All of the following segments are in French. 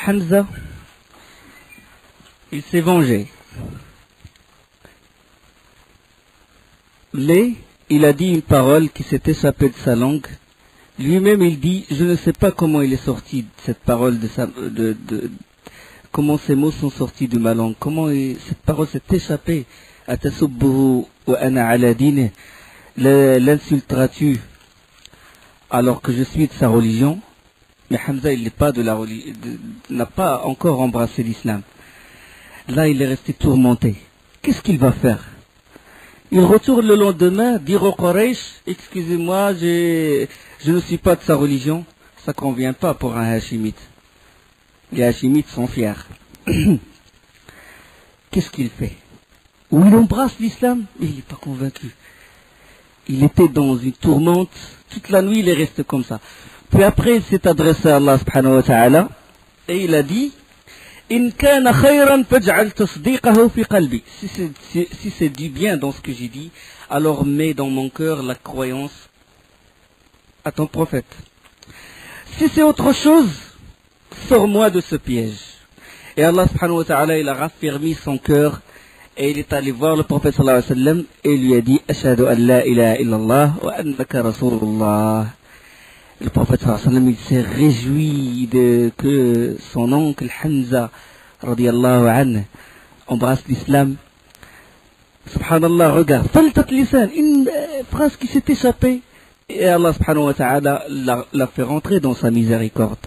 Hamza, il s'est vengé. Mais il a dit une parole qui s'est échappée de sa langue. Lui-même, il dit, je ne sais pas comment il est sorti de cette parole, comment ces mots sont sortis de ma langue, comment cette parole s'est échappée. Atasubbuhu wa ana ala dine, l'insulteras-tu alors que je suis de sa religion? Mais Hamza, il n'est pas de la religion, n'a pas encore embrassé l'islam. Là, il est resté tourmenté. Qu'est-ce qu'il va faire? Il retourne le lendemain, dire au Quraysh, excusez-moi, je ne suis pas de sa religion. Ça convient pas pour un Hachimite. Les Hachimites sont fiers. Qu'est-ce qu'il fait? Ou il embrasse l'islam, mais il n'est pas convaincu. Il était dans une tourmente, toute la nuit il est resté comme ça. Puis après il s'est adressé à Allah subhanahu wa ta'ala, et il a dit, In kana khayran faj'al tasdiqahu fi qalbi. Si c'est du bien dans ce que j'ai dit, alors mets dans mon cœur la croyance à ton prophète. Si c'est autre chose, sors-moi de ce piège. Et Allah subhanahu wa ta'ala, il a raffermi son cœur, et il est allé voir le prophète sallallahu alayhi wa sallam, et il lui a dit, Ashhadu an la ilaha illallah wa annaka rasulullah. Le prophète sallallahu alayhi wa sallam, il s'est réjoui de que son oncle Hamza, radiyallahu anhu, embrasse l'islam. Subhanallah, regarde, faltat lisan, une phrase qui s'est échappée, et Allah subhanahu wa ta'ala l'a fait rentrer dans sa miséricorde.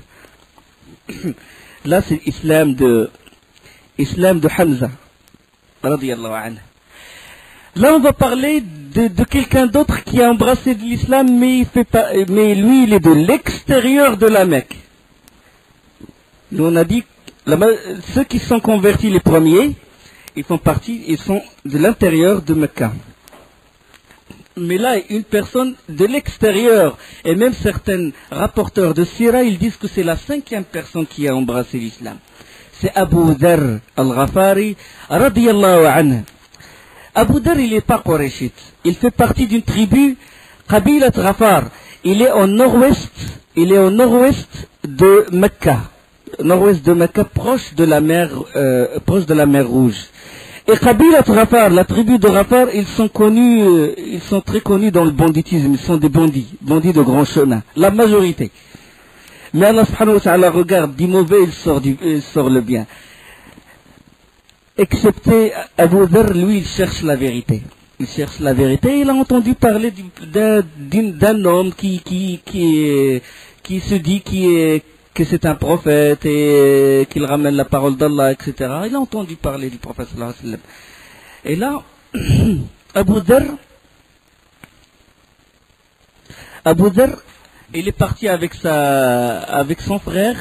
Là, c'est l'islam de Hamza, radiyallahu anhu. Là, on va parler de quelqu'un d'autre qui a embrassé de l'islam, mais lui, il est de l'extérieur de la Mecque. Nous, on a dit, ceux qui sont convertis les premiers, ils sont de l'intérieur de Mecca. Mais là, une personne de l'extérieur, et même certains rapporteurs de Sira, ils disent que c'est la 5e personne qui a embrassé l'islam. C'est Abu Dharr al-Ghafari, radiyallahu anhu. Abu Dharr, il n'est pas Qurayshite. Il fait partie d'une tribu, Qabilat Ghafar. Il est au nord-ouest de Mecca. Nord-ouest de Mecca, proche de la mer Rouge. Et Qabilat Ghafar, la tribu de Ghafar, ils sont très connus dans le banditisme. Ils sont des bandits de grand chemin. La majorité. Mais Allah subhanahu wa ta'ala regarde du mauvais, il sort le bien. Excepté Abu Dharr, lui, il cherche la vérité. Il cherche la vérité. Il a entendu parler d'un homme qui se dit que c'est un prophète et qu'il ramène la parole d'Allah, etc. Il a entendu parler du prophète sallallahu alayhi wa sallam. Et là, Abu Dharr, il est parti avec son frère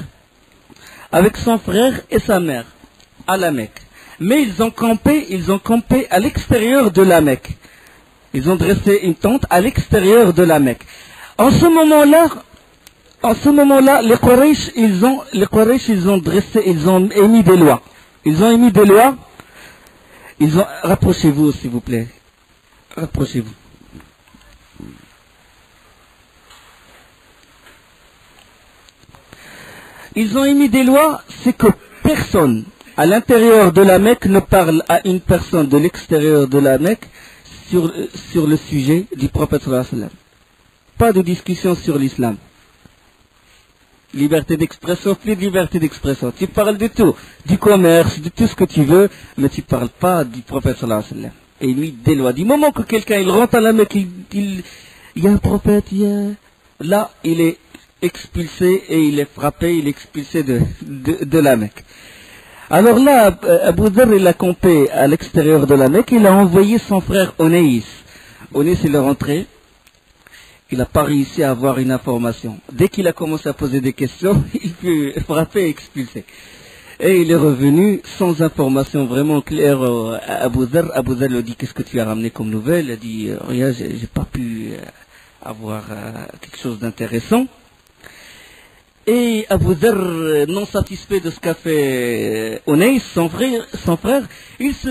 et sa mère à la Mecque. Mais ils ont campé à l'extérieur de la Mecque. Ils ont dressé une tente à l'extérieur de la Mecque. En ce moment-là, les Quraysh, ils ont émis des lois. Rapprochez-vous, s'il vous plaît. Rapprochez-vous. Ils ont émis des lois, c'est que personne à l'intérieur de la Mecque ne parle à une personne de l'extérieur de la Mecque sur le sujet du prophète sallallahu alayhi wa sallam. Pas de discussion sur l'islam. Liberté d'expression, plus de liberté d'expression. Tu parles de tout, du commerce, de tout ce que tu veux, mais tu ne parles pas du prophète sallallahu alayhi wa sallam. Et il met des lois. Du moment que quelqu'un il rentre à la Mecque, il y a un prophète, là il est expulsé et il est frappé, il est expulsé de la Mecque. Alors là, Abu Dharr, il a campé à l'extérieur de la Mecque, il a envoyé son frère Onéis. Onéis, il est rentré, il n'a pas réussi à avoir une information. Dès qu'il a commencé à poser des questions, il fut frappé et expulsé. Et il est revenu sans information vraiment claire à Abu Dharr. Abu Dharr lui a dit, qu'est-ce que tu as ramené comme nouvelle? Il a dit, regarde, j'ai pas pu avoir quelque chose d'intéressant. Et Abu Dharr, non satisfait de ce qu'a fait Onéis, son frère, il se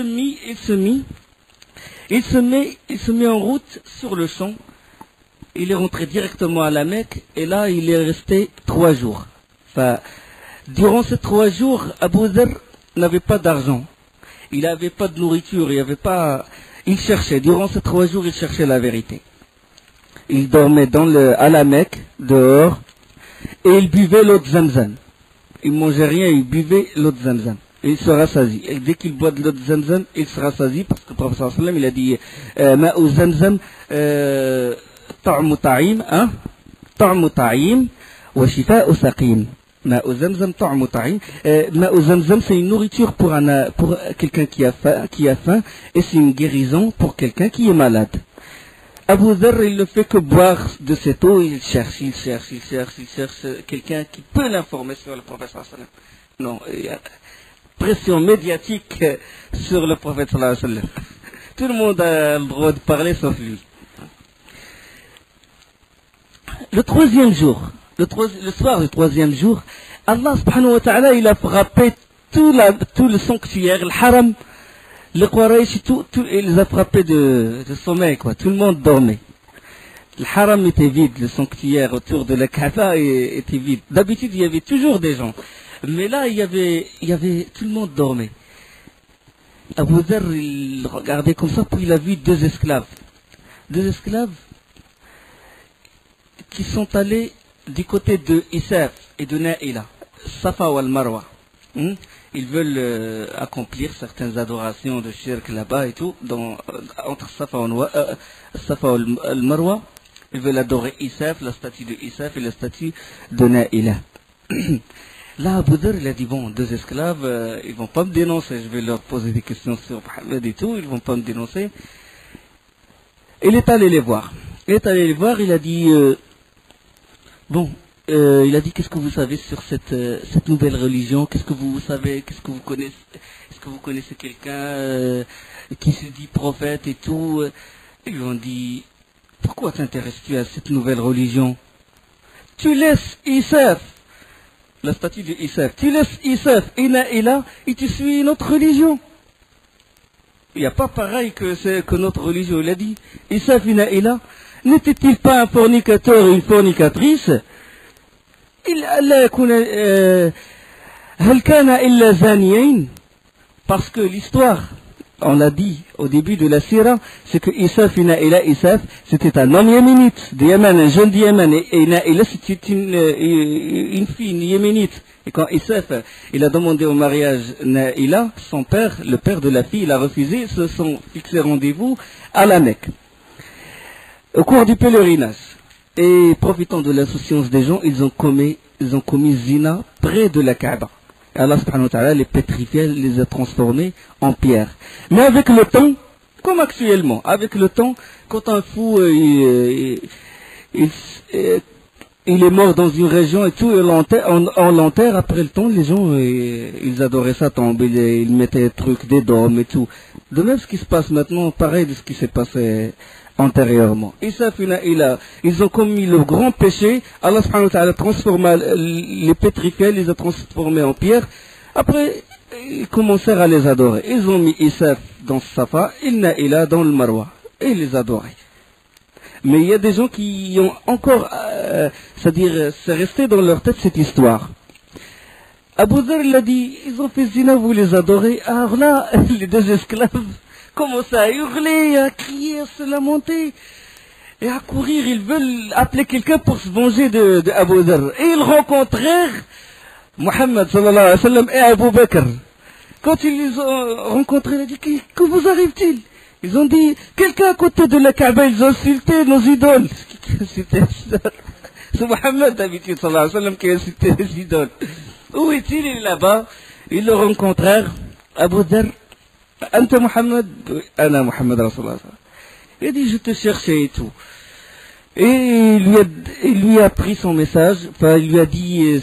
met en route sur le champ. Il est rentré directement à la Mecque et là il est resté 3 jours. Enfin, Durant ces 3 jours, Abu Dharr n'avait pas d'argent. Il n'avait pas de nourriture, il cherchait. Durant ces 3 jours, il cherchait la vérité. Il dormait à la Mecque, dehors, et il buvait l'eau de Zamzam. Il mangeait rien, il buvait l'eau de Zamzam. Et il se rassasie. Et dès qu'il boit de l'eau de Zamzam, il se rassasie, parce que le professeur sallam, il a dit Ma'u Zamzam ta'mu ta'im, ta'mu ta'im, wa shifa'u saqim. Ma'u Zamzam ta'mu ta'im. Ma'u Zamzam, c'est une nourriture pour quelqu'un qui a faim, et c'est une guérison pour quelqu'un qui est malade. Abu Dharr, il ne fait que boire de cette eau, il cherche quelqu'un qui peut l'informer sur le prophète sallam. Non, il y a pression médiatique sur le prophète sallam. Tout le monde a le droit de parler sauf lui. Le 3e jour, le soir du 3e jour, Allah subhanahu wa ta'ala, il a frappé tout le sanctuaire, le haram, le Quraysh, il les a frappés de sommeil, quoi. Tout le monde dormait. Le haram était vide, le sanctuaire autour de la Kaaba était vide. D'habitude, il y avait toujours des gens. Mais là, il y avait, tout le monde dormait. Abu Dharr, il regardait comme ça, puis il a vu 2 esclaves. 2 esclaves qui sont allés du côté de Isaf et de Naïla, Safa ou Al-Marwa. Ils veulent accomplir certaines adorations de shirk là-bas et tout, entre Safa et Al-Marwa. Ils veulent adorer Isaf, la statue de Isaf et la statue de Naïla. Là, Abu Dharr, il a dit, bon, 2 esclaves, ils vont pas me dénoncer, je vais leur poser des questions sur Mohammed et tout, ils vont pas me dénoncer. Il est allé les voir. Il a dit, il a dit, qu'est-ce que vous savez sur cette nouvelle religion? Qu'est-ce que vous savez? Qu'est-ce que vous connaissez? Est-ce que vous connaissez quelqu'un qui se dit prophète et tout? Ils lui ont dit, pourquoi t'intéresses-tu à cette nouvelle religion? Tu laisses Isaf, la statue de Isaf, tu laisses Isaf et Naïla et tu suis une autre religion. Il n'y a pas pareil que notre religion. Il a dit, Isaf et Naïla, n'était-il pas un fornicateur et une fornicatrice? Parce que l'histoire, on l'a dit au début de la Sira, c'est que Isaf et Naïla, Isaf, c'était un homme yéménite, de Yémen, un jeune de Yémen, et Naïla, c'était une fille, une yéménite. Et quand Isaf, il a demandé au mariage Naïla, son père, le père de la fille, il a refusé, ils se sont fixés rendez-vous à la Mecque, au cours du pèlerinage. Et profitant de l'insouciance des gens, ils ont commis zina près de la Kaaba. Allah subhanahu wa ta'ala les pétrifiait, les a transformés en pierre. Mais avec le temps, comme actuellement, avec le temps, quand un fou il est mort dans une région et tout, on l'enterre, après le temps, les gens ils adoraient ça tomber, ils mettaient des trucs, des dômes et tout. De même ce qui se passe maintenant, pareil de ce qui s'est passé antérieurement. Ils ont commis le grand péché. Allah subhanahu wa ta'ala transforma les pétrifiés, les a transformés en pierre. Après, ils commencèrent à les adorer. Ils ont mis Isaf dans Safa, et Naïla dans le Marwa. Et ils les adoraient. Mais il y a des gens qui ont encore, c'est-à-dire, c'est resté dans leur tête cette histoire. Abu Dharr, il a dit, ils ont fait zina, vous les adorez. Alors là, les 2 esclaves commencent à hurler, à crier, à se lamenter et à courir. Ils veulent appeler quelqu'un pour se venger de Abu Dharr. Et ils rencontrèrent Mohammed sallallahu alayhi wa sallam et Abu Bakr. Quand ils les ont rencontrés, il a dit, que vous arrive-t-il? Ils ont dit, quelqu'un à côté de la Kaaba, ils ont insulté nos idoles. C'est Mohammed d'habitude sallallahu alayhi wa sallam qui a insulté les idoles. Où est-il? Il est là-bas. Ils le rencontrèrent. Abu Dharr, Anta Muhammad, Ana Muhammad Rasulullah. Il a dit, je te cherchais et tout. Et il lui a pris son message, enfin, il lui a dit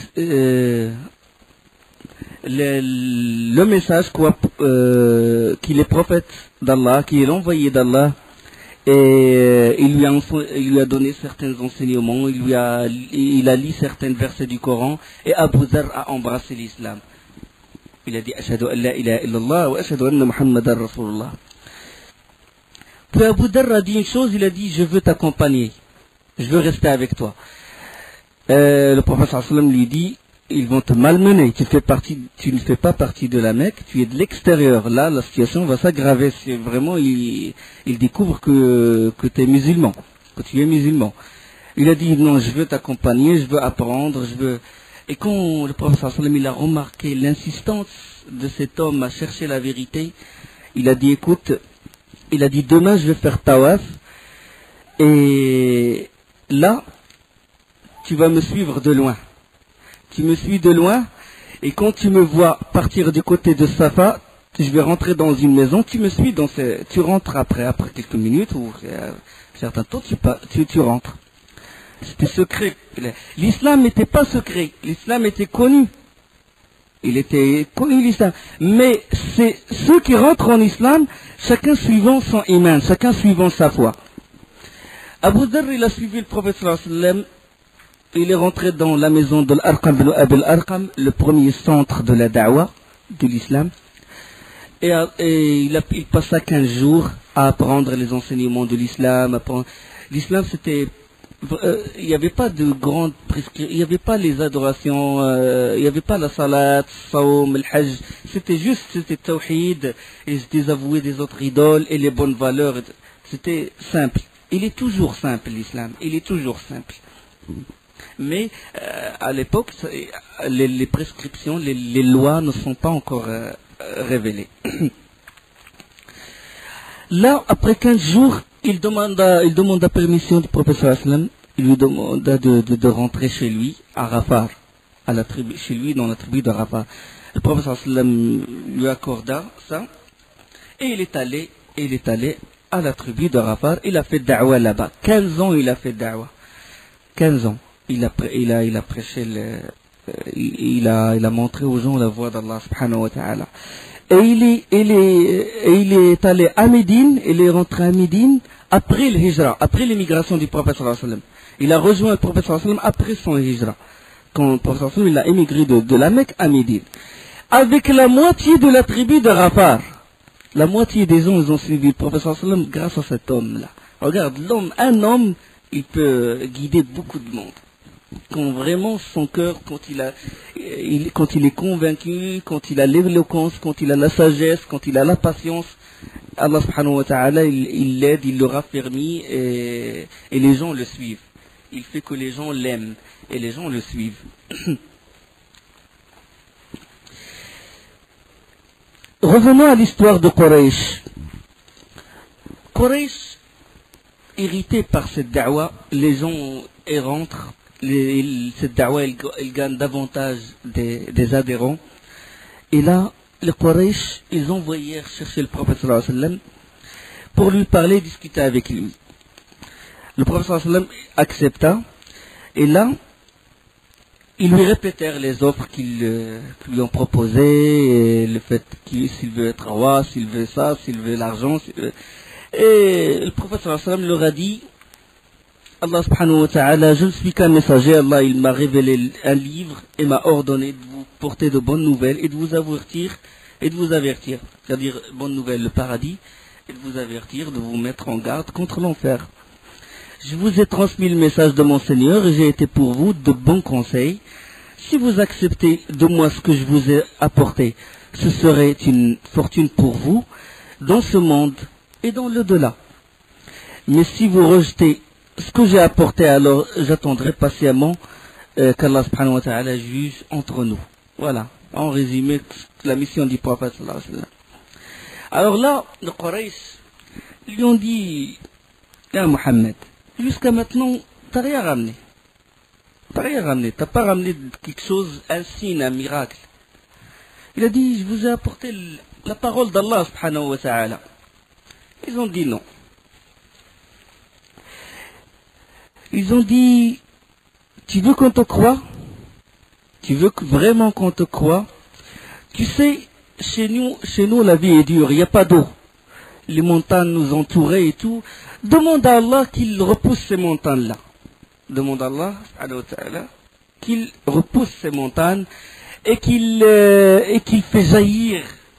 le message qu'il est prophète d'Allah, qu'il est l'envoyé d'Allah, et il lui a donné certains enseignements, il a lu certains versets du Coran, et Abu Dharr a embrassé l'islam. Il a dit Ashhadu an la ilaha illallah wa ashhadu anna Muhammadan Rasulullah. Puis Abu Dharr a dit une chose, il a dit, je veux t'accompagner, je veux rester avec toi. Le prophète sallallahu alayhi wa sallam lui dit, ils vont te malmener. Tu ne fais pas partie de la Mecque, tu es de l'extérieur. Là, la situation va s'aggraver. C'est vraiment, ils découvrent que tu es musulman, que tu es musulman. Il a dit non, je veux t'accompagner, je veux apprendre, je veux. Et quand le prophète sallallahu alayhi wa sallam, il a remarqué l'insistance de cet homme à chercher la vérité, il a dit écoute, il a dit demain je vais faire tawaf et là tu vas me suivre de loin. Tu me suis de loin et quand tu me vois partir du côté de Safa, je vais rentrer dans une maison, tu me suis tu rentres après quelques minutes ou un certain temps, tu rentres. C'était secret. L'islam n'était pas secret, l'islam était connu. Il était connu l'islam. Mais c'est ceux qui rentrent en islam, chacun suivant son iman, chacun suivant sa foi. Abu Dharr, il a suivi le prophète sallallahu alayhi wa sallam. Il est rentré dans la maison de l'Arqam bin Abi al-Arqam, le premier centre de la da'wah de l'islam. Et il passa 15 jours à apprendre les enseignements de l'islam. L'islam, c'était... il n'y avait pas de grandes prescriptions, il n'y avait pas les adorations, il n'y avait pas la salat, saum, le hajj. C'était tawhid, et se désavouer des autres idoles et les bonnes valeurs. C'était simple. Il est toujours simple, l'islam. Il est toujours simple. Mais à l'époque, les prescriptions, les lois ne sont pas encore révélées. Là, après 15 jours, il demande la permission du prophète sallallahu alayhi wa sallam. Il lui demanda de rentrer chez lui, à Rafah, chez lui dans la tribu de Rafah. Le prophète sallallahu alayhi wa sallam lui accorda ça, et il est allé à la tribu de Rafah. Il a fait da'wah là-bas. 15 ans il a fait da'wah. 15 ans. Il a prêché, il a montré aux gens la voie d'Allah subhanahu wa ta'ala. Et il est allé à Médine, il est rentré à Médine après le hijra, après l'émigration du prophète sallallahu alayhi wa sallam. Il a rejoint le prophète sallallahu alayhi wa sallam après son hijra. Quand le prophète sallallahu alayhi wa sallam, il a émigré de la Mecque à Médine. Avec la moitié de la tribu de Rafah. La moitié des gens, ils ont suivi le prophète sallallahu alayhi wa sallam grâce à cet homme-là. Regarde, un homme, il peut guider beaucoup de monde. Quand vraiment son cœur, quand il est convaincu, quand il a l'éloquence, quand il a la sagesse, quand il a la patience, Allah subhanahu wa ta'ala, il l'aide, il le raffermit et les gens le suivent. Il fait que les gens l'aiment et les gens le suivent. Revenons à l'histoire de Quraysh. Quraysh, irrité par cette da'wah, les gens rentrent. Cette da'wah, elle gagne davantage des adhérents. Et là, les Quraysh, ils envoyèrent chercher le prophète sallallahu alayhi wa sallam pour lui parler, discuter avec lui. Le prophète sallallahu alayhi wa sallam accepta. Et là, ils lui répétèrent les offres qu'ils lui ont proposées, et le fait s'il veut être roi, s'il veut ça, s'il veut l'argent. Et le prophète sallallahu alayhi wa sallam leur a dit, Allah subhanahu wa ta'ala, je ne suis qu'un messager, Allah il m'a révélé un livre et m'a ordonné de vous porter de bonnes nouvelles et de vous avertir, c'est-à-dire bonnes nouvelles, le paradis, et de vous avertir, de vous mettre en garde contre l'enfer. Je vous ai transmis le message de mon Seigneur et j'ai été pour vous de bons conseils. Si vous acceptez de moi ce que je vous ai apporté, ce serait une fortune pour vous dans ce monde et dans l'au-delà. Mais si vous rejetez ce que j'ai apporté, alors j'attendrai patiemment qu'Allah subhanahu wa ta'ala juge entre nous. Voilà, en résumé, la mission du prophète sallallahu alayhi wa sallam. Alors là, les Quraysh lui ont dit, ya Mohammed, jusqu'à maintenant, t'as rien ramené. T'as pas ramené quelque chose, un signe, un miracle. Il a dit, je vous ai apporté la parole d'Allah subhanahu wa ta'ala. Ils ont dit non. Ils ont dit, tu veux qu'on te croie? Tu veux vraiment qu'on te croie? Tu sais, chez nous, la vie est dure, il n'y a pas d'eau. Les montagnes nous entouraient et tout. Demande à Allah qu'il repousse ces montagnes-là. Demande à Allah, qu'il repousse ces montagnes et qu'il fait jaillir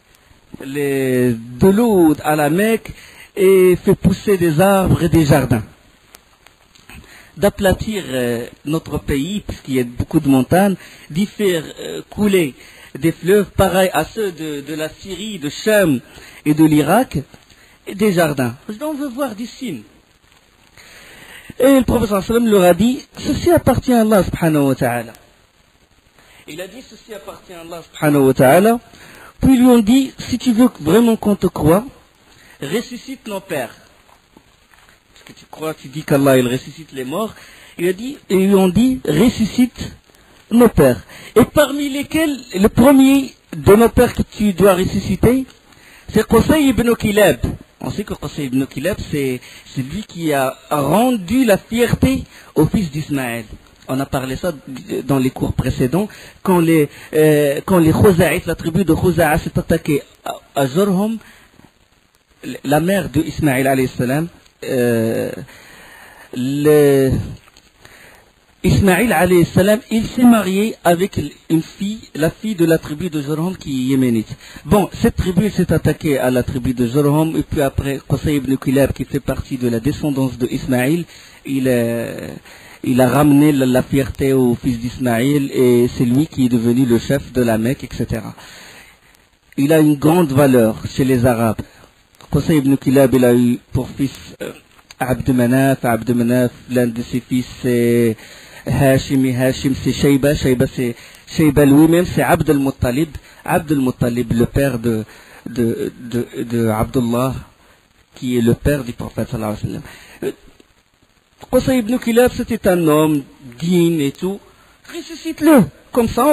de l'eau à la Mecque et fait pousser des arbres et des jardins. d'aplatir notre pays, puisqu'il y a beaucoup de montagnes, d'y faire couler des fleuves pareils à ceux de la Syrie, de Cham et de l'Irak, et des jardins. On veut voir des signes. Et le prophète sallam leur a dit, ceci appartient à Allah subhanahu wa ta'ala. Il a dit, ceci appartient à Allah subhanahu wa ta'ala. Puis ils lui ont dit, si tu veux vraiment qu'on te croie, ressuscite nos pères. Parce que tu crois, tu dis qu'Allah il ressuscite les morts. Il a dit, et ils lui ont dit, ressuscite nos pères. Et parmi lesquels, le premier de nos pères que tu dois ressusciter, c'est Qusay ibn Kilab. On sait que Qusay ibn Kilab, c'est lui qui a rendu la fierté au fils d'Ismaël. On a parlé ça dans les cours précédents, quand les Khuzaïtes, la tribu de Khuza'a s'est attaquée à Jorhom, la mère de Ismaël alayhi salam, Ismaël alayhi salam, il s'est marié avec une fille, la fille de la tribu de Jorhom qui est yéménite. Bon, cette tribu s'est attaquée à la tribu de Jorhom, et puis après, Qusay ibn Kilab, qui fait partie de la descendance de Ismaël, il a ramené la fierté au fils d'Ismaël, et c'est lui qui est devenu le chef de la Mecque, etc. Il a une grande valeur chez les Arabes. Qusay ibn Kilab, il a eu pour fils Abd Manaf, l'un de ses fils c'est Hashim, et Hashim c'est Shayba, c'est Shayba lui-même, c'est Abd al-Muttalib, le père de Abdullah, qui est le père du prophète sallallahu alayhi wa sallam. Qusay ibn Kilab, c'était un homme digne et tout. Ressuscite-le. Comme ça,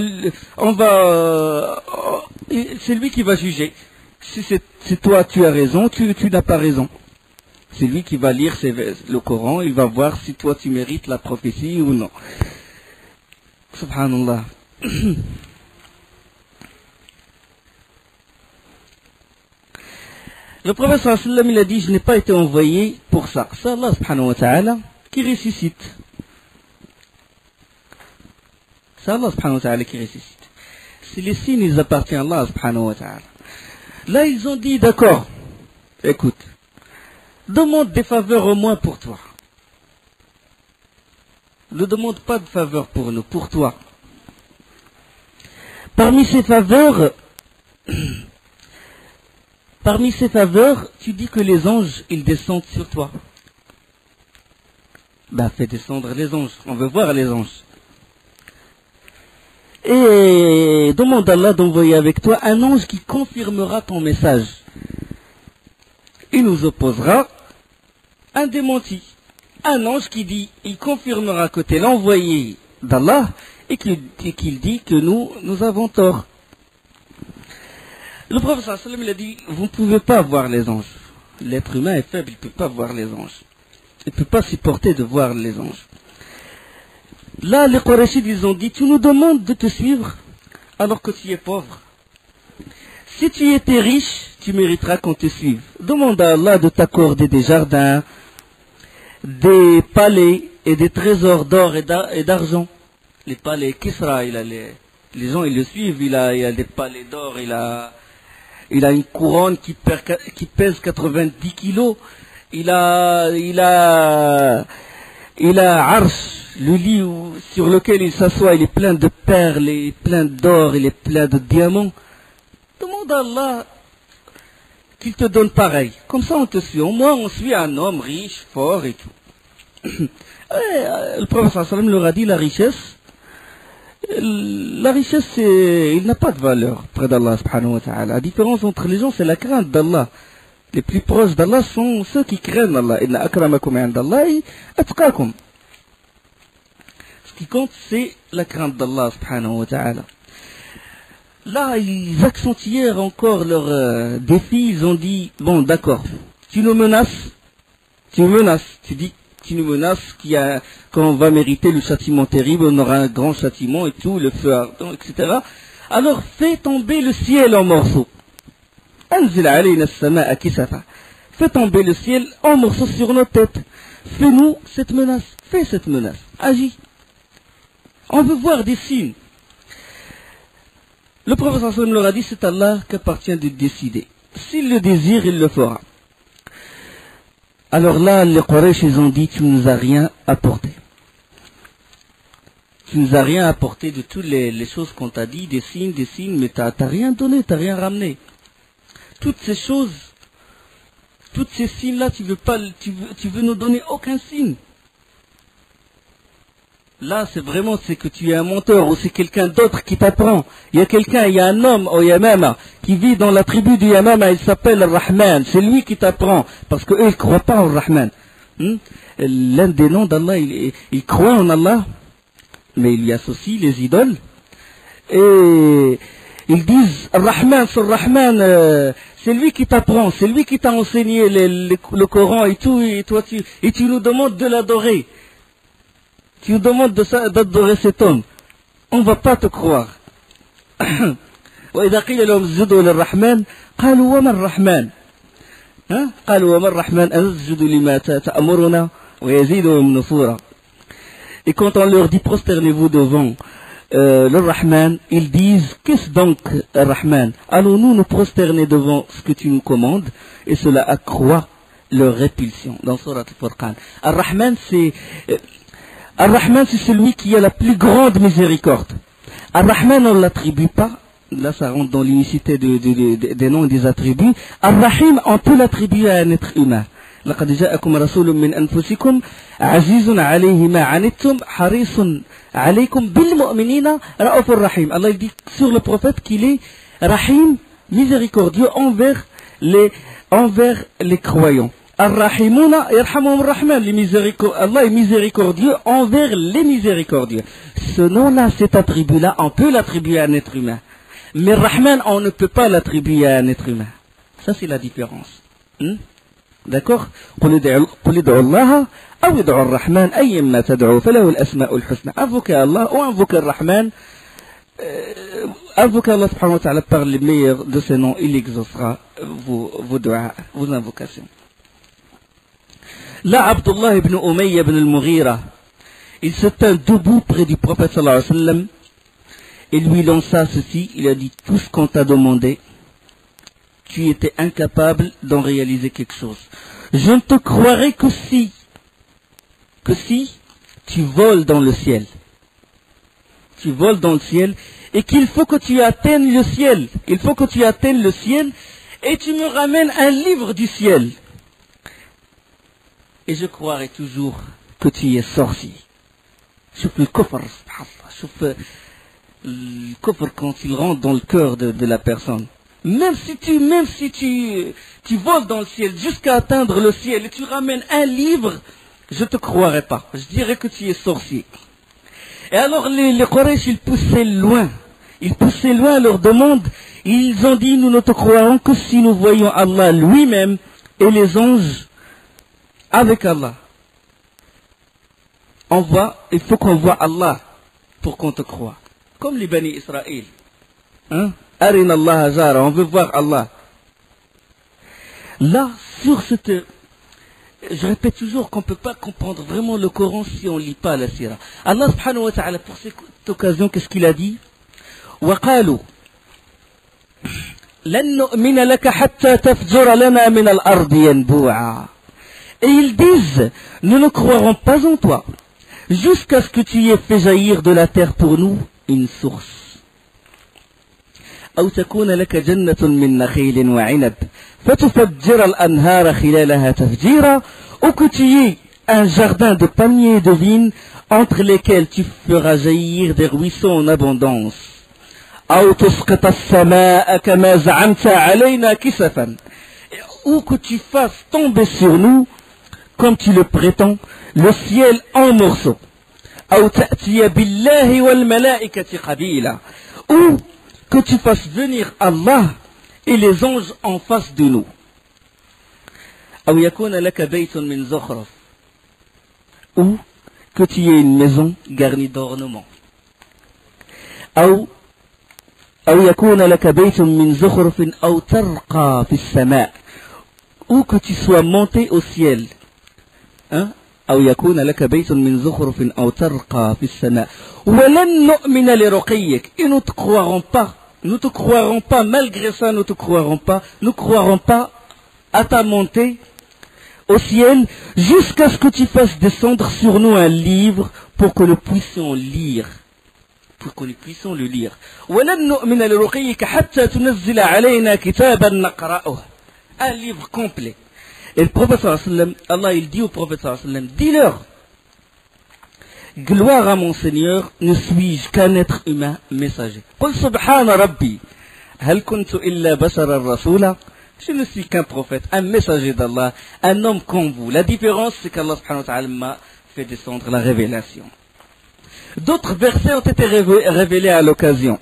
c'est lui qui va juger. Si c'est toi, tu as raison, tu n'as pas raison. C'est lui qui va lire le Coran, il va voir si toi tu mérites la prophétie ou non. Subhanallah. Le prophète sallallahu alayhi wa sallam, il a dit, je n'ai pas été envoyé pour ça. C'est Allah subhanahu wa ta'ala qui ressuscite. C'est Allah subhanahu wa ta'ala qui ressuscite. Si les signes, ils appartiennent à Allah subhanahu wa ta'ala. Là, ils ont dit, d'accord, écoute, demande des faveurs au moins pour toi. Ne demande pas de faveurs pour nous, pour toi. Parmi ces faveurs, tu dis que les anges, ils descendent sur toi. Ben, fais descendre les anges. On veut voir les anges. Et demande à Allah d'envoyer avec toi un ange qui confirmera ton message. Il nous opposera un démenti. Un ange qui dit, il confirmera que tu es l'envoyé d'Allah et qu'il dit que nous avons tort. Le prophète sallallahu alayhi wa sallam, il a dit, vous ne pouvez pas voir les anges. L'être humain est faible, il ne peut pas voir les anges. Il ne peut pas supporter de voir les anges. Là, les Qurayshides, ils ont dit, tu nous demandes de te suivre alors que tu es pauvre. Si tu étais riche, tu mériteras qu'on te suive. Demande à Allah de t'accorder des jardins, des palais et des trésors d'or et d'argent. Les palais Kisra, les gens ils le suivent, il a des palais d'or, il a une couronne qui pèse 90 kilos, il a Arsh, le lit sur lequel il s'assoit, il est plein de perles, il est plein d'or, il est plein de diamants. Demande à Allah qu'il te donne pareil. Comme ça on te suit. Au moins on suit un homme riche, fort et tout. Le prophète sallallahu alayhi wa sallam leur a dit, la richesse, il n'a pas de valeur près d'Allah subhanahu wa ta'ala. La différence entre les gens, c'est la crainte d'Allah. Les plus proches d'Allah sont ceux qui craignent Allah. Inna akramakum indallahi atqakum. Ce qui compte, c'est la crainte d'Allah subhanahu wa ta'ala. Là, ils accentuèrent encore leur défi. Ils ont dit, bon, d'accord, tu nous menaces, tu dis, tu nous menaces qu'on va mériter le châtiment terrible, on aura un grand châtiment et tout, le feu ardent, etc. Alors, fais tomber le ciel en morceaux. Anzil alayna as-samaa kisafa. Fais tomber le ciel en morceaux sur nos têtes. Fais-nous cette menace. Fais cette menace. Agis. On veut voir des signes. Le prophète sallallahu alayhi wa sallam leur a dit, c'est Allah qu'appartient de décider. S'il le désire, il le fera. Alors là, les Quraysh, ils ont dit, tu nous as rien apporté. Tu nous as rien apporté de toutes les choses qu'on t'a dit, des signes, mais t'as rien donné, t'as rien ramené. Toutes ces choses, toutes ces signes-là, tu veux nous donner aucun signe. Là, c'est que tu es un menteur ou c'est quelqu'un d'autre qui t'apprend. Il y a un homme au Yamama qui vit dans la tribu du Yamama, il s'appelle Rahman. C'est lui qui t'apprend parce qu'eux, ils ne croient pas en Rahman. L'un des noms d'Allah, il croit en Allah, mais il y associe les idoles. Et ils disent, Rahman, sur Rahman, c'est lui qui t'apprend, c'est lui qui t'a enseigné le Coran et tout, et toi tu nous demandes de l'adorer. Tu nous demandes d'adorer cet homme. On ne va pas te croire. وإذا قيل لهم اسجدوا للرحمن قالوا وما الرحمن قالوا وما الرحمن أنسجد لما تأمرنا ويزيدهم نفورا. Et quand on leur dit prosternez-vous devant le Rahman, ils disent qu'est-ce donc le Rahman? Allons-nous nous prosterner devant ce que tu nous commandes? Et cela accroît leur répulsion. Dans Surat Al-Furqan, Ar-Rahman c'est celui qui a la plus grande miséricorde. Ar-Rahman, on ne l'attribue pas. Là, ça rentre dans l'unicité des noms et des attributs. Ar-Rahim, on peut l'attribuer à un être humain. لقد جاءكم رسول من أنفسكم عزيز عليه ما عنتم حريص عليكم بالمؤمنين رؤوف رحيم. Allah dit sur le prophète qu'il est Rahim, miséricordieux envers les croyants. Ar-Rahimuna yarhamuhum ar-Rahman. Allah est miséricordieux envers les miséricordieux. Ce nom-là, cet attribut-là, on peut l'attribuer à un être humain. Mais Rahman, on ne peut pas l'attribuer à un être humain. Ça, c'est la différence. D'accord? قل ادعوا الله أو ادعوا الرحمن أيما تدعوا فله الأسماء الحسنى. Invoquez Allah ou invoquez Rahman. Invoquez Allah subhanahu wa ta'ala par les meilleurs de ses noms. Il exaucera vos doigts, vos invocations. Là, Abdullah ibn Umayya ibn al-Mughira, il se tint debout près du prophète sallallahu alayhi wa sallam et lui lança ceci. Il a dit, tout ce qu'on t'a demandé, tu étais incapable d'en réaliser quelque chose. Je ne te croirai que si tu voles dans le ciel. Tu voles dans le ciel et qu'il faut que tu atteignes le ciel. Il faut que tu atteignes le ciel et tu me ramènes un livre du ciel. Et je croirai toujours que tu es sorcier. Sauf le kofr, sauf le kofr quand il rentre dans le cœur de la personne. Même si tu voles dans le ciel jusqu'à atteindre le ciel et tu ramènes un livre, je te croirai pas. Je dirais que tu es sorcier. Et alors les Quraysh, ils poussaient loin leur demande. Ils ont dit, nous ne te croirons que si nous voyons Allah lui-même et les anges avec Allah. Il faut qu'on voit Allah pour qu'on te croie. Comme les Bani Israël. Arina Allah Jara, on veut voir Allah. Là, sur cette... Je répète toujours qu'on ne peut pas comprendre vraiment le Coran si on ne lit pas la Sira. Allah subhanahu wa ta'ala, pour cette occasion, qu'est-ce qu'il a dit? وَقَالُوا لَن نُؤْمِنَ لَكَ حَتَّى تَفْجُرَ لَنَا مِنَ الْأَرْضِ يَنْبُوعًا. Et ils disent, nous ne croirons pas en toi, jusqu'à ce que tu aies fait jaillir de la terre pour nous une source. أو تكون لك جنة من نخيل وعنب فتفجر الأنهار خلالها تفجيرا. Ou que tu aies un jardin de palmiers et de vignes entre lesquels tu feras jaillir des ruisseaux en abondance. أو تسقط السماء كما زعمت علينا كسفا. Ou que tu fasses tomber sur nous, comme tu le prétends, le ciel en morceaux. أو تأتي بالله والملائكة قبيلا. Ou que tu fasses venir Allah et les anges en face de nous. أو يكون لك بيت من زخرف. Ou que tu aies une maison garnie d'ornements. أو يكون لك بيت من زخرف أو ترقى في السماء. Ou que tu sois monté au ciel. أو يكون لك بيت من زخرف أو ترقى في السماء. ولن نؤمن لرقيك. Et nous te croirons pas, malgré ça nous ne te croirons pas à ta montée au ciel jusqu'à ce que tu fasses descendre sur nous un livre pour que nous puissions lire. Pour que nous puissions le lire. Un livre complet. Et le prophète sallallahu alayhi wa sallam, Allah il dit au prophète sallallahu alayhi wa sallam, dis-leur, gloire à mon Seigneur, ne suis-je qu'un être humain messager. Qul subhana rabbi, hal kuntu illa basharan rasula. Je ne suis qu'un prophète, un messager d'Allah, un homme comme vous. La différence, c'est qu'Allah subhanahu wa ta'ala m'a fait descendre la révélation. D'autres versets ont été révélés à l'occasion.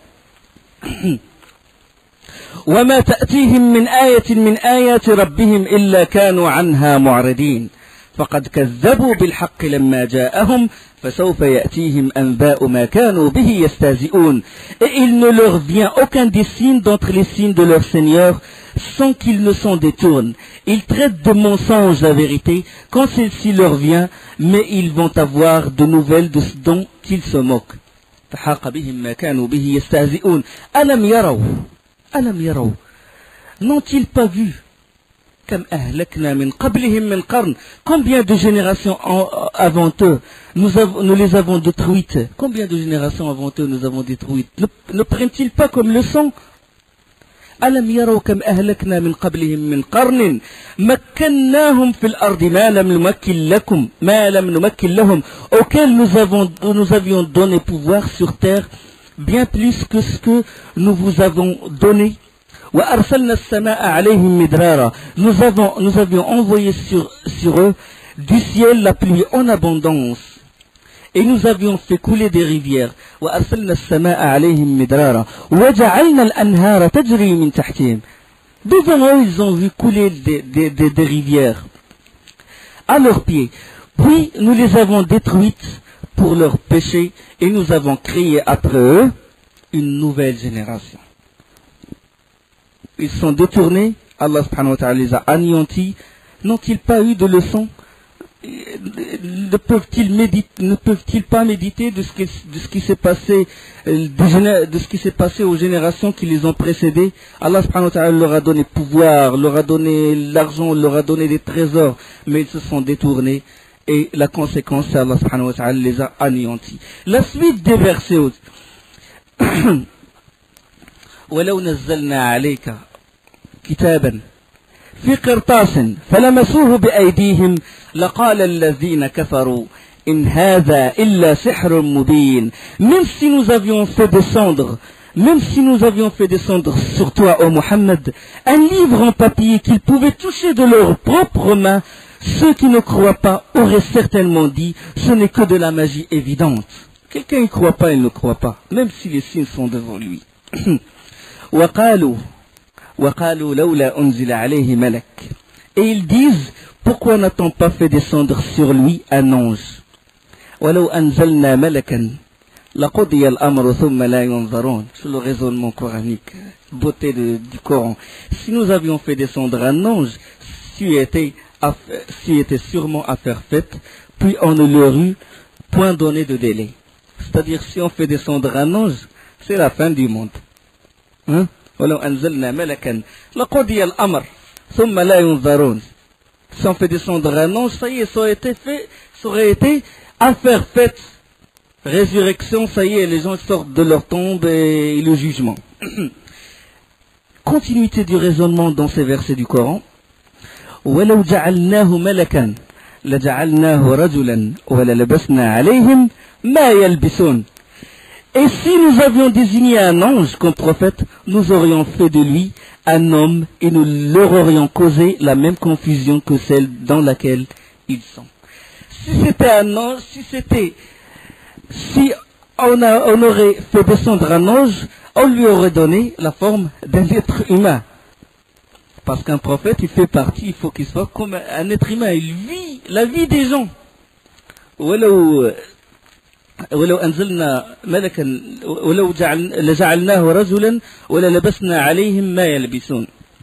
وما تأتيهم من آية من آيات ربهم إلا كانوا عنها معرضين فقد كذبوا بالحق لما جاءهم فسوف يأتيهم أنباء ما كانوا به يستهزئون. Et il ne leur vient aucun des signes d'entre les signes de leur Seigneur sans qu'ils ne s'en détournent. Ils traitent de mensonge la vérité quand celle-ci leur vient, mais ils vont avoir de nouvelles de ce dont ils se moquent. فحاق بهم ما كانوا به يستهزئون. ألم يروا ألم يروا. N'ont-ils pas vu كم أهلكنا من قبلهم من قرن. Combien de générations avant eux nous les avons détruites. Combien de générations avant eux nous avons détruites. Ne prennent-ils pas comme leçon. ألم يروا كم أهلكنا من قبلهم من قرن مكناهم في الأرض ما لم نمكن لهم auquel nous avions donné pouvoir sur terre bien plus que ce que nous vous avons donné. وأرسلنا السماء عليهم مدرارا. Nous avions envoyé sur eux du ciel la pluie en abondance. Et nous avions fait couler des rivières. وأرسلنا السماء عليهم مدرارا وجعلنا الأنهار تجري من تحتهم. Devant eux, ils ont vu couler des rivières à leurs pieds. Puis nous les avons détruites pour leurs péchés et nous avons créé après eux une nouvelle génération. Ils sont détournés, Allah subhanahu wa ta'ala les a anéantis. N'ont-ils pas eu de leçons? Ne peuvent-ils pas méditer de ce qui s'est passé, de ce qui s'est passé aux générations qui les ont précédées? Allah subhanahu wa ta'ala leur a donné pouvoir, leur a donné l'argent, leur a donné des trésors, mais ils se sont détournés et la conséquence, c'est Allah subhanahu wa ta'ala les a anéantis. La suite des versets. ولو نزلنا عليك كتابا في قرطاس فلمسوه بأيديهم لقال الذين كفروا إن هذا إلا سحر مبين. Même si nous avions fait descendre sur toi, ô Muhammad, un livre en papier qu'ils pouvaient toucher de leurs propres mains, ceux qui ne croient pas auraient certainement dit ce n'est que de la magie évidente. Quelqu'un ne croit pas, il ne croit pas, même si les signes sont devant lui. وقالوا لولا أنزل عليه ملك. Et ils disent, pourquoi n'a-t-on pas fait descendre sur lui un ange? ولو أنزلنا ملكا لقضي الأمر ثم لا ينظرون. C'est le raisonnement coranique, beauté du Coran. Si nous avions fait descendre un ange, s'il était sûrement affaire faite, puis on ne leur eût point donné de délai. C'est-à-dire, si on fait descendre un ange, c'est la fin du monde. ولو أنزلنا ملكا لقضي الأمر ثم لا ينظرون. Si on fait descendre un ange, ça y est, ça aurait été affaire faite. Résurrection, ça y est, les gens sortent de leur tombe et le jugement. Continuité du raisonnement dans ces versets du Coran. ولو جعلناه ملكا لجعلناه رجلا وللبسنا عليهم ما يلبسون. Et si nous avions désigné un ange comme prophète, nous aurions fait de lui un homme et nous leur aurions causé la même confusion que celle dans laquelle ils sont. Si c'était un ange, si on aurait fait descendre un ange, on lui aurait donné la forme d'un être humain. Parce qu'un prophète, il fait partie, il faut qu'il soit comme un être humain, il vit la vie des gens. ولو أنزلنا ملكا لجعلناه رجلا وللبسنا عليهم ما يلبسون.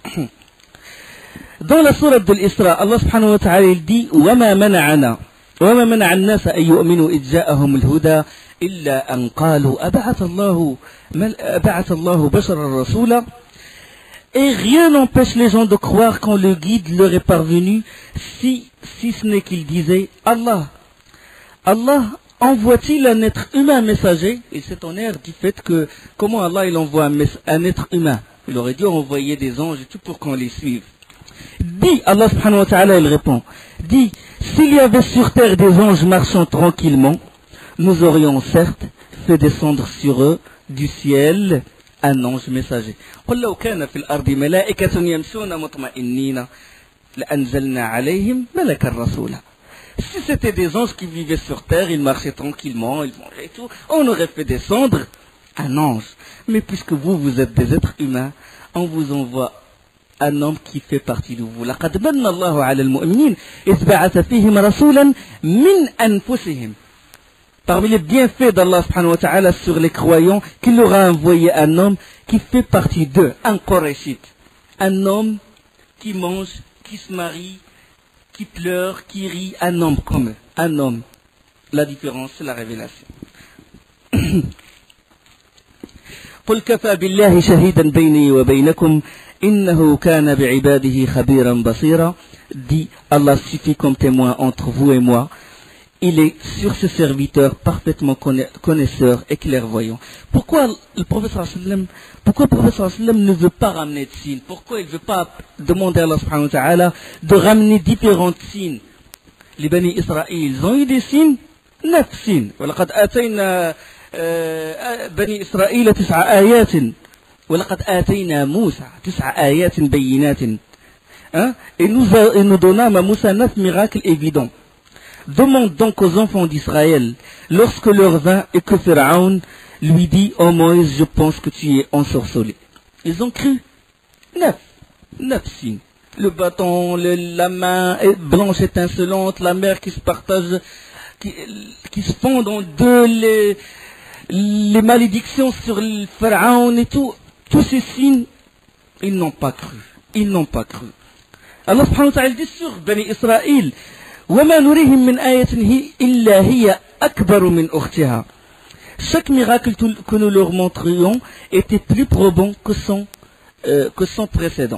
Dans la sourate de l'Isra, Allah subhanahu wa ta'ala il dit وما منع الناس أن يؤمنوا إذ جاءهم الهدى إلا أن قالوا أبعث الله بشرا رسولا. Et rien n'empêche les gens de croire quand le guide leur est parvenu, si ce n'est qu'il disait Allah. Allah envoie-t-il un être humain messager? Il s'étonnèrent du fait que comment Allah il envoie un être humain. Il aurait dû envoyer des anges et tout pour qu'on les suive. Dit Allah subhanahu wa ta'ala, il répond, dit, s'il y avait sur terre des anges marchant tranquillement, nous aurions certes fait descendre sur eux du ciel un ange messager. قل لو كان في الأرض ملائكة يمشون مطمئنين لأنزلنا عليهم ملكا رسولا. Si c'était des anges qui vivaient sur terre, ils marchaient tranquillement, ils mangeaient et tout, on aurait fait descendre un ange. Mais puisque vous êtes des êtres humains, on vous envoie un homme qui fait partie de vous. لقد من الله على المؤمنين إذ بعث فيهم رسولا من أنفسهم. Parmi les bienfaits d'Allah subhanahu wa ta'ala sur les croyants, qu'il leur a envoyé un homme qui fait partie d'eux, un Qurayshite. Un homme qui mange, qui se marie, qui pleure, qui rit, un homme comme eux. Un homme. La différence, c'est la révélation. قل كفى بالله شهيدا بيني وبينكم إنه كان بعباده خبيرا بصيرا. Dit Allah suffit comme témoin entre vous et moi. Il est sur ses serviteurs parfaitement connaisseur et clairvoyant. Pourquoi le prophète sallam ne veut pas ramener de signes? Pourquoi il ne veut pas demander à Allah subhanahu wa ta'ala de ramener différents signes? Les Bani Israël, ils ont eu des signes, 9 signes. وَلَقَدْ آتَيْنَا بني إسرائيل 9 آيات وَلَقَدْ آتَيْنَا موسى 9 آيات بينات. Et nous donnâmes à Moussa 9 miracles évidents. Demande donc aux enfants d'Israël, lorsque leur vint et que Pharaon lui dit, oh Moïse, je pense que tu es ensorcelé. Ils ont cru. 9 signes. Le bâton, la main blanche étincelante, la mer qui se partage, qui se fond en deux, les malédictions sur le Pharaon et tout. Tous ces signes, ils n'ont pas cru. Ils n'ont pas cru. Allah subhanahu wa ta'ala dit sur Bani Israël, وَمَا نُرِيهِمْ مِنْ آيَةٍ إِلَّا هِيَ أَكْبَرُ مِنْ أُخْتِهَا. Chaque miracle que nous leur montrions était plus probant que son précédent.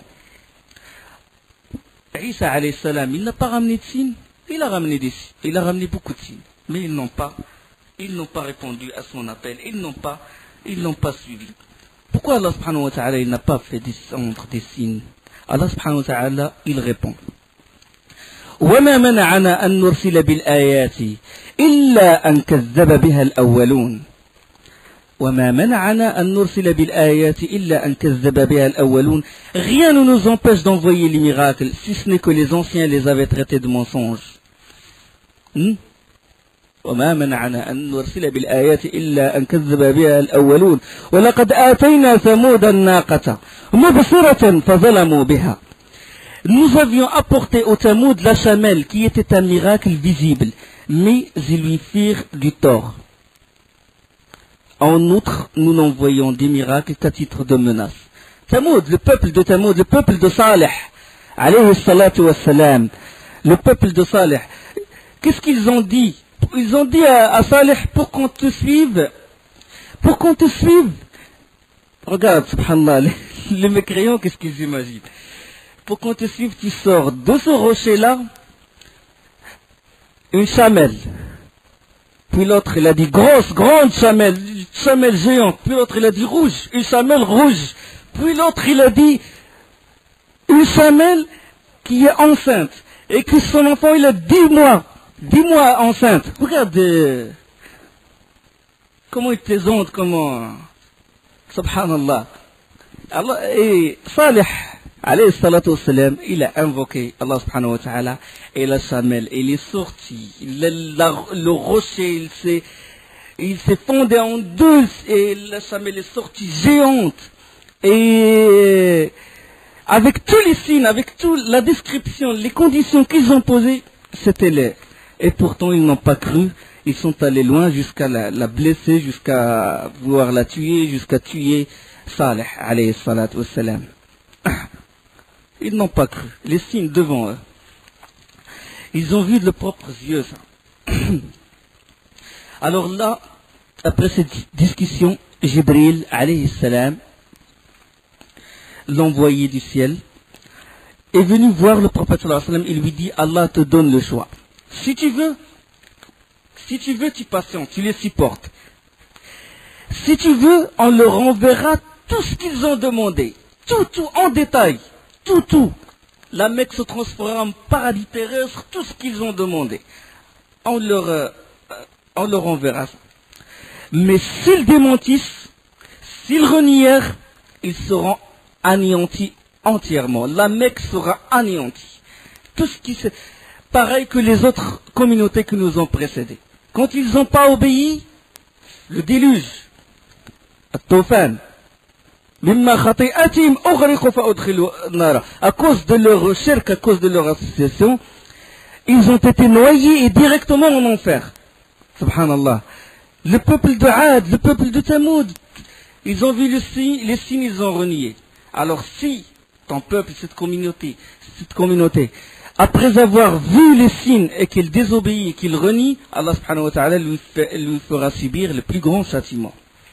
Isa alayhi salam, il n'a pas ramené de signes, il a ramené beaucoup de signes, mais ils n'ont pas répondu à son appel, ils n'ont pas suivi. Pourquoi Allah subhanahu wa ta'ala il n'a pas fait descendre des signes? Allah subhanahu wa ta'ala il répond, وما منعنا أن نرسل بالآيات إلا أن كذب بها الأولون. وما منعنا أن نرسل بالآيات إلا أن كذب بها الأولون. Rien ne nous empêche d'envoyer les miracles, si ce n'est que les anciens les avaient traités de mensonges. وما منعنا أن نرسل بالآيات إلا أن كذب بها الأولون ولقد آتينا ثمود الناقة مبصرة فظلموا بها. Nous avions apporté au Thamoud la chamelle qui était un miracle visible, mais ils lui firent du tort. En outre, nous n'envoyons des miracles qu'à titre de menace. Thamoud, le peuple de Thamoud, le peuple de Saleh, alayhi salatu wassalam, le peuple de Saleh, qu'est-ce qu'ils ont dit? Ils ont dit à Saleh, pour qu'on te suive, regarde, subhanallah, les mécréants, qu'est-ce qu'ils imaginent? Pour qu'on te suive, tu sors de ce rocher-là une chamelle. Puis l'autre, il a dit grande chamelle géante. Puis l'autre, il a dit rouge, une chamelle rouge. Puis l'autre, il a dit une chamelle qui est enceinte. Et que son enfant, il a 10 mois enceinte. Regarde comment il plaisante, subhanallah. Allah, et Salih, alayhi salatu wassalam, il a invoqué Allah subhanahu wa ta'ala et la chamelle, il est sorti, le rocher il s'est fondé en deux et la chamelle est sortie géante et avec tous les signes, avec toute la description, les conditions qu'ils ont posées, c'était laid. Et pourtant ils n'ont pas cru, ils sont allés loin jusqu'à la blesser, jusqu'à vouloir la tuer, jusqu'à tuer Salih alayhi salatu wassalam. Ils n'ont pas cru. Les signes devant eux. Ils ont vu de leurs propres yeux ça. Alors là, après cette discussion, Jibril, alayhi salam, l'envoyé du ciel, est venu voir le prophète sallallahu alayhi wa sallam, il lui dit, Allah te donne le choix. Si tu veux, tu patientes, tu les supportes. Si tu veux, on leur enverra tout ce qu'ils ont demandé. Tout, en détail. Tout. La Mecque se transformera en paradis terrestre, tout ce qu'ils ont demandé. On leur enverra ça. Mais s'ils démentissent, s'ils renièrent, ils seront anéantis entièrement. La Mecque sera anéantie. Tout ce qui se... Pareil que les autres communautés qui nous ont précédés. Quand ils n'ont pas obéi, le déluge, à cause de leur recherche, à cause de leur association, ils ont été noyés et directement en enfer. Subhanallah. Le peuple de Had, le peuple de Tamoud, ils ont vu les signes, ils ont renié. Alors si ton peuple, cette communauté, après avoir vu les signes et qu'il désobéit et qu'il renie, Allah subhanahu wa ta'ala lui fera subir le plus grand châtiment.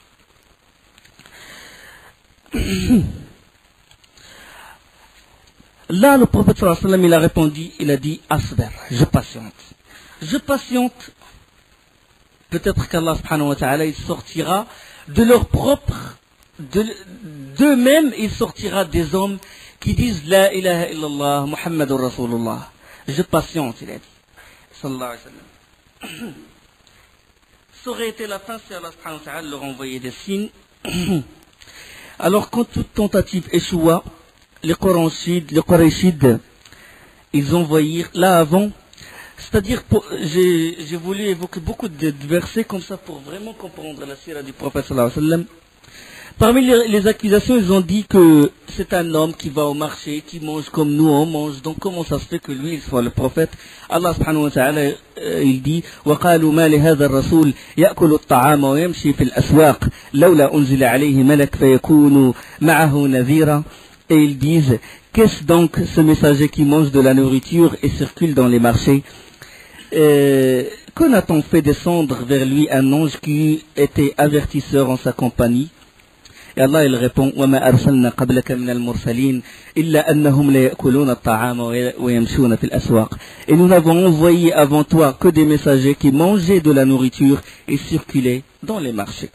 Là, le prophète sallallahu alayhi wa sallam, il a répondu, il a dit, asber, je patiente. Je patiente. Peut-être qu'Allah subhanahu wa ta'ala, il sortira de leur propre, d'eux-mêmes, il sortira des hommes qui disent La ilaha illallah, Muhammadur Rasulullah. Je patiente, il a dit. Sallallahu alayhi wa sallam. Ça aurait été la fin si Allah subhanahu wa ta'ala leur envoyait des signes. Alors, quand toute tentative échoua, les Qurayshides, ils envoyirent, là avant, c'est-à-dire, j'ai voulu évoquer beaucoup de versets comme ça pour vraiment comprendre la sira du prophète sallallahu alayhi wa sallam. Parmi les accusations, ils ont dit que c'est un homme qui va au marché, qui mange comme nous on mange. Donc comment ça se fait que lui, il soit le prophète? Allah subhanahu wa ta'ala, il dit وَقَالُوا مَا لِهَذَا الرَّسُولِ يَأْكُلُ الطَّعَامَ وَيَمْشِي فِي الْأَسْوَاقِ لَوْلَا أُنزِلَ عَلَيْهِ مَلَكٌ فَيَكُونُ مَعَهُ نَذِيرًا. Et ils disent, qu'est-ce donc ce messager qui mange de la nourriture et circule dans les marchés? Qu'en a-t-on fait descendre vers lui un ange qui était avertisseur en sa compagnie? Et Allah il répond وَمَا أَرْسَلْنَا قَبْلَكَ مِنَ الْمُرْسَلِينَ إِلَّا أَنَّهُمْ لَيَأْكُلُونَ الطَّعَامَ وَيَمْشُونَ فِي الْأَسْوَاقِ. Et nous n'avons envoyé avant toi que des messagers qui mangeaient de la nourriture et circulaient dans les marchés.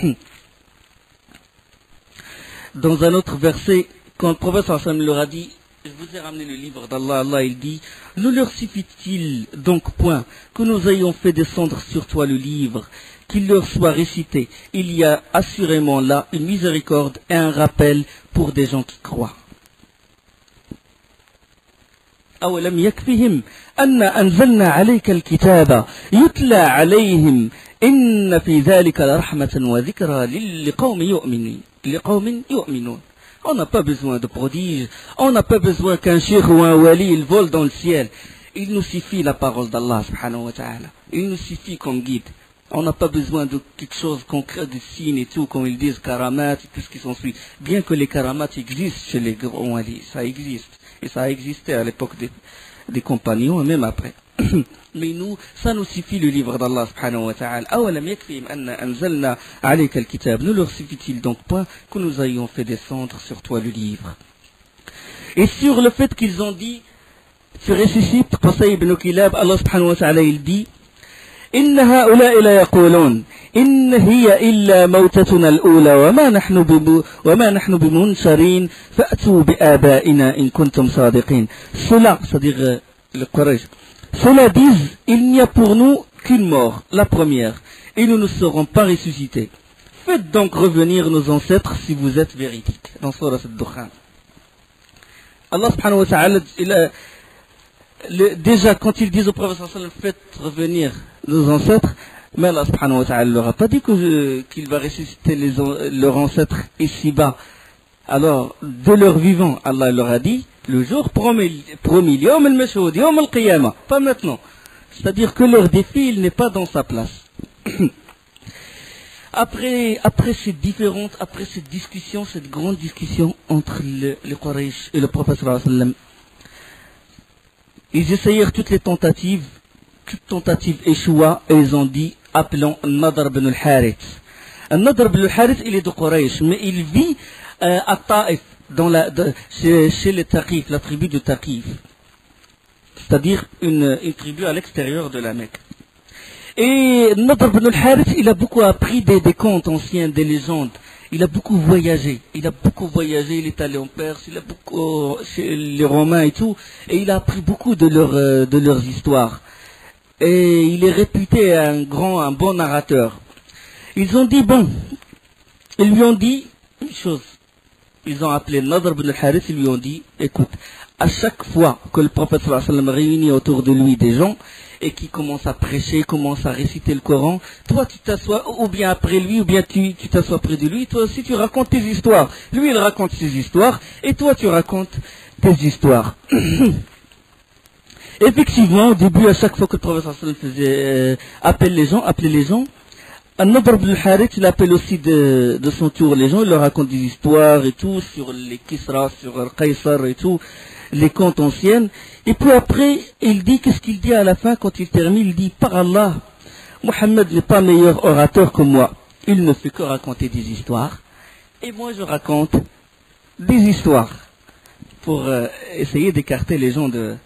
Dans un autre verset, quand le prophète sallallahu alayhi wa sallam leur a dit, je vous ai ramené le livre d'Allah, Allah il dit, ne leur suffit-il donc point que nous ayons fait descendre sur toi le livre, qu'il leur soit récité? Il y a assurément là une miséricorde et un rappel pour des gens qui croient. أولم يكفهم أن أنزلنا عليك الكتاب يتلى عليهم إن في ذلك لرحمة وذكرى لقوم يؤمنون. On n'a pas besoin de prodiges, on n'a pas besoin qu'un cheikh ou un wali il vole dans le ciel. Il nous suffit la parole d'Allah subhanahu wa ta'ala. Il nous suffit comme guide. On n'a pas besoin de quelque chose concret, de signes et tout, comme ils disent karamat et tout ce qui s'ensuit. Bien que les karamats existent chez les grands walis, ça existe. Et ça a existé à l'époque des compagnons et même après. Mais nous, ça nous suffit le livre d'Allah subhanahu wa ta'ala. أَوَلَمْ يَكْفِهِمْ أَنَّ أَنزَلْنَا عَلَيْكَ الْكِتَابَ. Ne leur suffit-il donc pas que nous ayons fait descendre sur toi le livre? Et sur le fait qu'ils ont dit, tu ressuscites Qusay ibn Kilab, Allah subhanahu wa ta'ala il dit, إن هؤلاء لا يقولون إن هي إلا موتتنا الأولى وما نحن بمنشرين فأتوا بآبائنا إن كنتم صادقين. Cela, c'est-à-dire le Quraysh, cela disent, il n'y a pour nous qu'une mort, la première, et nous ne serons pas ressuscités. Faites donc revenir nos ancêtres si vous êtes véridiques. Dans Surah Ad-Dukhan. Allah subhanahu wa ta'ala, déjà quand ils disent au prophète sallallahu alayhi wa sallam, faites revenir nos ancêtres, mais Allah subhanahu wa ta'ala leur a pas dit qu'il va ressusciter leurs ancêtres ici-bas. Alors, de leur vivant, Allah leur a dit, le jour promis, yawm al-mashhud, yawm al-qiyamah, pas maintenant. C'est-à-dire que leur défi, il n'est pas dans sa place. Après cette discussion, cette grande discussion entre les Quraysh et le prophète sallallahu alayhi wa sallam, ils essayèrent toutes tentatives échoua, et ils ont dit, appelons Nadr ibn al-Harith. Nadr ibn al-Harith, il est de Quraysh, mais il vit à Taïf, chez les Taqif, la tribu de Taqif, c'est-à-dire une tribu à l'extérieur de la Mecque. Et Nadr ibn al-Harith, il a beaucoup appris des contes anciens, des légendes. Il a beaucoup voyagé. Il est allé en Perse, il a beaucoup chez les Romains et tout, et il a appris beaucoup de leurs histoires. Et il est réputé un bon narrateur. Ils lui ont dit une chose. Ils ont appelé Nadr ibn al-Harith, ils lui ont dit, écoute, à chaque fois que le prophète sallallahu alayhi wa sallam réunit autour de lui des gens, et qui commence à prêcher, commence à réciter le Coran, toi tu t'assois, ou bien après lui, ou bien tu t'assois près de lui, toi aussi tu racontes tes histoires. Lui il raconte ses histoires, et toi tu racontes tes histoires. Effectivement, au début, à chaque fois que le prophète sallallahu alayhi wa sallam appelait les gens, An-Nadr ibn al-Harith, il appelle aussi de son tour les gens, il leur raconte des histoires et tout, sur les Kisra, sur le Qaysar et tout, les contes anciennes. Et puis après, il dit, qu'est-ce qu'il dit à la fin quand il termine? Il dit, par Allah, Mohammed n'est pas meilleur orateur que moi. Il ne fait que raconter des histoires. Et moi, je raconte des histoires pour essayer d'écarter les gens du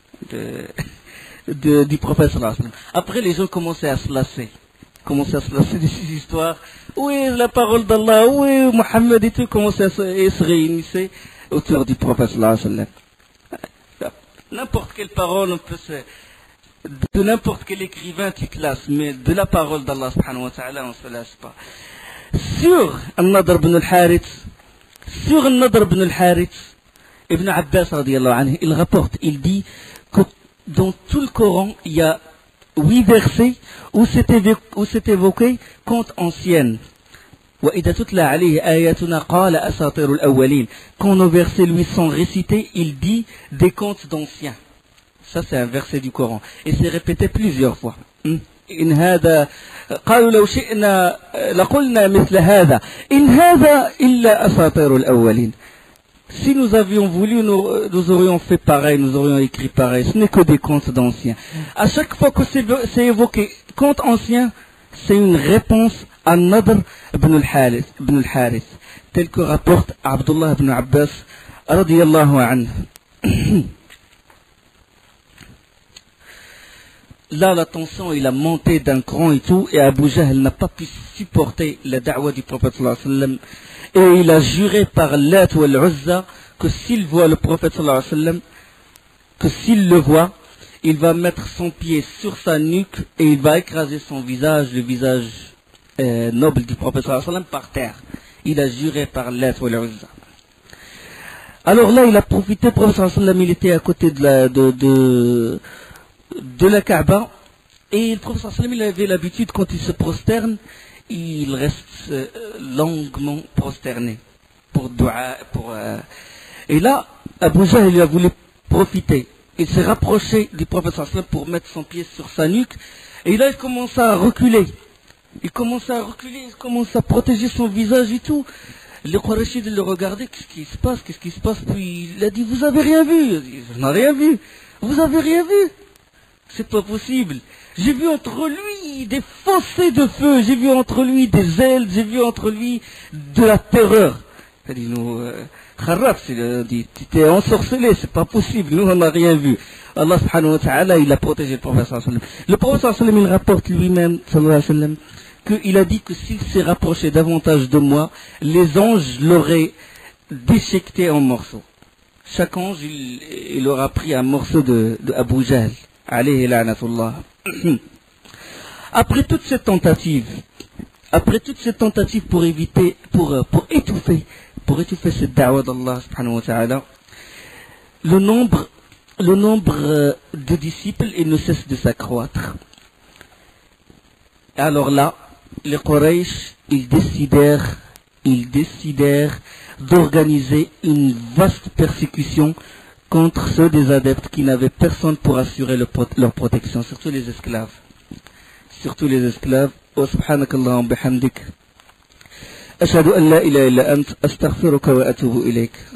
prophète sallallahu alayhi wa sallam. Après, les gens commençaient à se lasser de ces histoires. Oui, la parole d'Allah, oui, Mohammed et tout, commençaient à se réunir autour du prophète sallallahu alayhi wa sallam. N'importe quelle parole, de n'importe quel écrivain tu te lasses, mais de la parole d'Allah subhanahu wa ta'ala, on ne se lasse pas. Sur An-Nadr ibn al-Harith, Ibn Abbas radiyallahu anhu, il rapporte, il dit que dans tout le Coran, il y a 8 versets où c'est évoqué contes anciennes. وَإِذَا تُتْلَى عَلَيْهِ آيَاتُنَا قَالَ أَسَاطِيرُ الْأَوَّلِينَ. Quand nos versets lui sont récités, il dit des contes d'anciens. Ça c'est un verset du Coran. Et c'est répété plusieurs fois. إن هذا قالوا لو شئنا لقلنا مثل هذا إن هذا إلا أساطير الأولين. Si nous avions voulu, nous aurions fait pareil, nous aurions écrit pareil. Ce n'est que des contes d'anciens. À chaque fois que c'est évoqué contes anciens, c'est une réponse à Nadr ibn al-Harith, tel que rapporte Abdullah ibn Abbas radiyallahu anhu. Là, la tension, il a monté d'un cran et tout, et Abu Jahl n'a pas pu supporter la da'wa du prophète sallallahu alayhi wa sallam. Et il a juré par Lat ou al-Uzza que s'il voit le prophète sallallahu alayhi wa sallam, que s'il le voit, il va mettre son pied sur sa nuque et il va écraser son visage, le visage noble du prophète sallallahu alayhi wa sallam, par terre. Il a juré par Lat ou al-Uzza. Alors là, il a profité, le prophète sallallahu alayhi wa sallam, il était à côté de la Kaaba, et le prophète sallallahu alayhi wa sallam, il avait l'habitude, quand il se prosterne, il reste longuement prosterné pour dua, et là, Abu Jahl, il a voulu profiter. Il s'est rapproché du prophète sallallahu alayhi wa sallam pour mettre son pied sur sa nuque, et là, il commence à reculer. Il commence à protéger son visage et tout. Les Quraysh le regardaient, qu'est-ce qui se passe, puis il a dit, vous avez rien vu? Il a dit, je n'ai rien vu. Vous avez rien vu? C'est pas possible. J'ai vu entre lui des fossés de feu, j'ai vu entre lui des ailes, j'ai vu entre lui de la terreur. Il a dit, nous, Kharraf, il a dit, tu t'es ensorcelé, c'est pas possible, nous on n'a rien vu. Allah subhanahu wa ta'ala, il a protégé le prophète sallallahu alayhi wa sallam. Le prophète sallallahu alayhi wa sallam, il rapporte lui-même, sallallahu alayhi wa sallam, qu'il a dit que s'il s'est rapproché davantage de moi, les anges l'auraient déchiqueté en morceaux. Chaque ange, il aura pris un morceau de Abu Jahl. Alayhi la'natullah. Après toutes ces tentatives pour étouffer cette da'wa d'Allah subhanahu wa ta'ala, le nombre de disciples, il ne cesse de s'accroître. Alors là, les Quraysh, ils décidèrent d'organiser une vaste persécution contre ceux des adeptes qui n'avaient personne pour assurer leur protection, surtout les esclaves. Wa subhanakallahumma bihamdik. Ashhadu an la ilaha illa ant, astaghfiruka wa atubu ilayk.